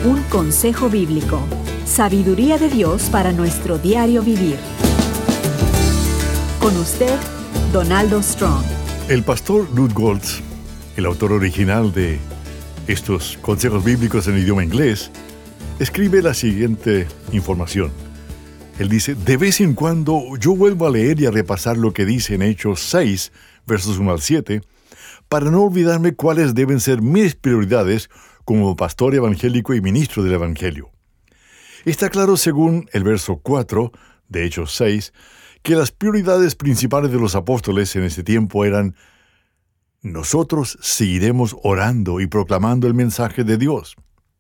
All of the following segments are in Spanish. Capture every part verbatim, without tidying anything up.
Un consejo bíblico. Sabiduría de Dios para nuestro diario vivir. Con usted, Donaldo Strong. El pastor Lud Goltz, el autor original de estos consejos bíblicos en idioma inglés, escribe la siguiente información. Él dice: de vez en cuando yo vuelvo a leer y a repasar lo que dice en Hechos seis, versos uno al siete, para no olvidarme cuáles deben ser mis prioridades como pastor evangélico y ministro del Evangelio. Está claro, según el verso cuatro de Hechos seis, que las prioridades principales de los apóstoles en ese tiempo eran: nosotros seguiremos orando y proclamando el mensaje de Dios.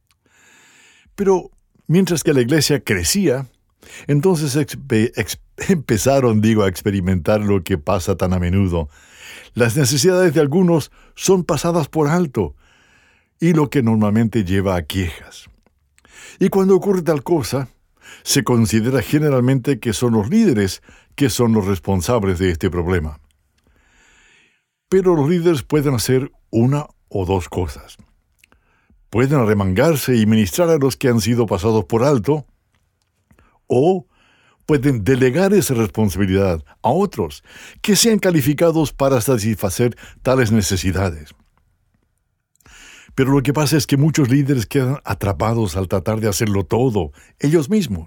Pero mientras que la iglesia crecía, entonces expe- ex- empezaron, digo, a experimentar lo que pasa tan a menudo. Las necesidades de algunos son pasadas por alto, y lo que normalmente lleva a quejas. Y cuando ocurre tal cosa, se considera generalmente que son los líderes que son los responsables de este problema. Pero los líderes pueden hacer una o dos cosas. Pueden arremangarse y ministrar a los que han sido pasados por alto, o pueden delegar esa responsabilidad a otros que sean calificados para satisfacer tales necesidades. Pero lo que pasa es que muchos líderes quedan atrapados al tratar de hacerlo todo ellos mismos.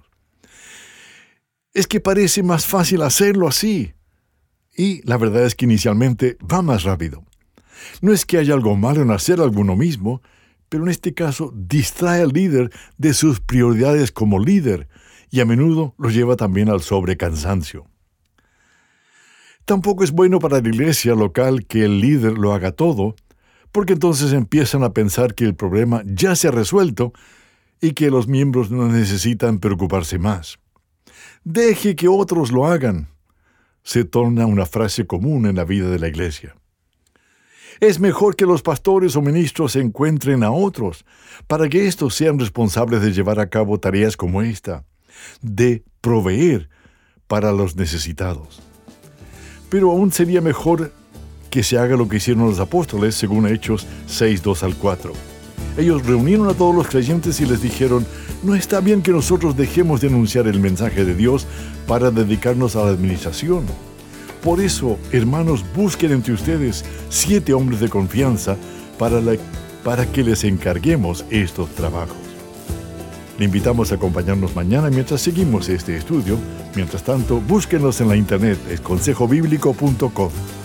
Es que parece más fácil hacerlo así. Y la verdad es que inicialmente va más rápido. No es que haya algo malo en hacer algo uno mismo, pero en este caso distrae al líder de sus prioridades como líder y a menudo lo lleva también al sobrecansancio. Tampoco es bueno para la iglesia local que el líder lo haga todo, porque entonces empiezan a pensar que el problema ya se ha resuelto y que los miembros no necesitan preocuparse más. Deje que otros lo hagan, se torna una frase común en la vida de la iglesia. Es mejor que los pastores o ministros encuentren a otros para que éstos sean responsables de llevar a cabo tareas como esta, de proveer para los necesitados. Pero aún sería mejor que se haga lo que hicieron los apóstoles, según Hechos seis, dos al cuatro. Ellos reunieron a todos los creyentes y les dijeron: no está bien que nosotros dejemos de anunciar el mensaje de Dios para dedicarnos a la administración. Por eso, hermanos, busquen entre ustedes siete hombres de confianza para, la, para que les encarguemos estos trabajos. Le invitamos a acompañarnos mañana mientras seguimos este estudio. Mientras tanto, búsquenos en la internet, es consejo bíblico punto com.